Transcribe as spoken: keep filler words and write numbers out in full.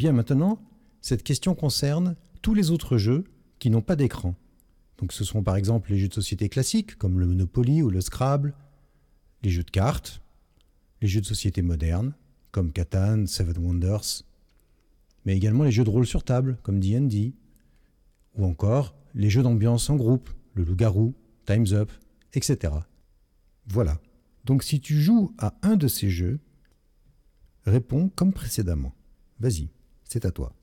Bien maintenant, cette question concerne tous les autres jeux qui n'ont pas d'écran. Donc ce sont par exemple les jeux de société classiques comme le Monopoly ou le Scrabble, les jeux de cartes, les jeux de société modernes comme Catan, Seven Wonders, mais également les jeux de rôle sur table comme D and D, ou encore les jeux d'ambiance en groupe, le loup-garou, Time's Up, et cetera. Voilà. Donc si tu joues à un de ces jeux, réponds comme précédemment. Vas-y, c'est à toi.